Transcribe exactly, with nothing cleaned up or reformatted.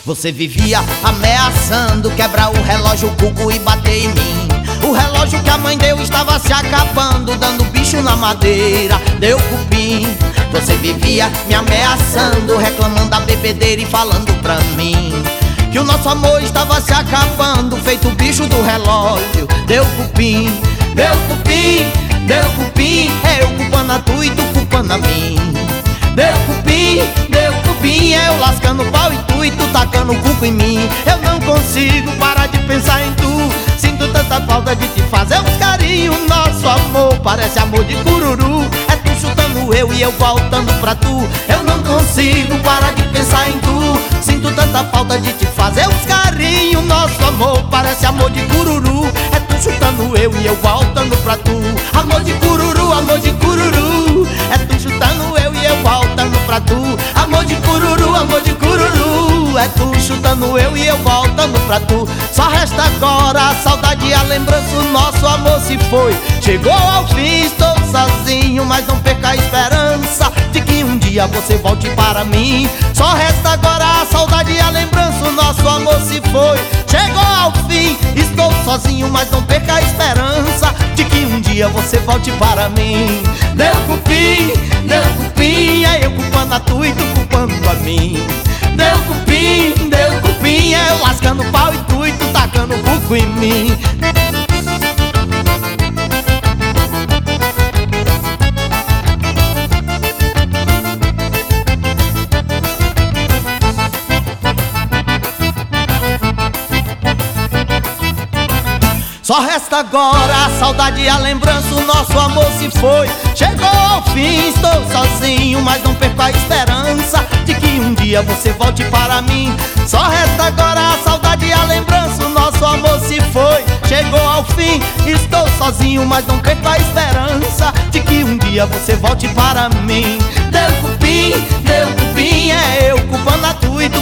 Você vivia ameaçando quebrar o relógio, o cuco e bater em mim. O relógio que a mãe deu estava se acabando, dando bicho na madeira, deu cupim. Você vivia me ameaçando, reclamando da bebedeira e falando pra mim que o nosso amor estava se acabando, feito bicho do relógio, deu cupim. Deu cupim, deu cupim, é eu culpando a tu e tu culpando a mim. Deu cupim, deu cupim, é eu lascando o pau e tu e tu tacando o cuco em mim. Eu não consigo parar de pensar em tu, sinto tanta falta de te fazer uns carinhos. Nosso amor parece amor de cururu, é tu chutando eu e eu voltando pra tu. Eu não consigo parar de pensar em tu, sinto tanta falta de te fazer uns carinhos. Nosso amor parece amor de cururu, é tu chutando eu e eu voltando pra tu. Amor de cururu, amor de cururu, é tu chutando eu e eu voltando pra tu. Amor de cururu, amor de cururu, é tu chutando eu e eu voltando pra tu. Só resta agora a saudade e a lembrança, o nosso amor se foi, chegou ao fim, estou sozinho, mas não perca a esperança de que um dia você volte para mim. Só resta agora a saudade e a lembrança, o nosso amor se foi, chegou ao fim, estou sozinho, mas não perca a esperança de que um dia você volte para mim. Deu cupim, deu cupim, é eu culpando a tu e tu culpando a mim. Deu cupim, deu cupim, é eu lascando o pau e tu e tu tacando o cuco em mim. Só resta agora a saudade e a lembrança, o nosso amor se foi, chegou ao fim, estou sozinho, mas não perco a esperança de que um dia você volte para mim. Só resta agora a saudade e a lembrança, o nosso amor se foi, chegou ao fim, estou sozinho, mas não perco a esperança de que um dia você volte para mim. Deu cupim, deu cupim, é eu culpando a tu e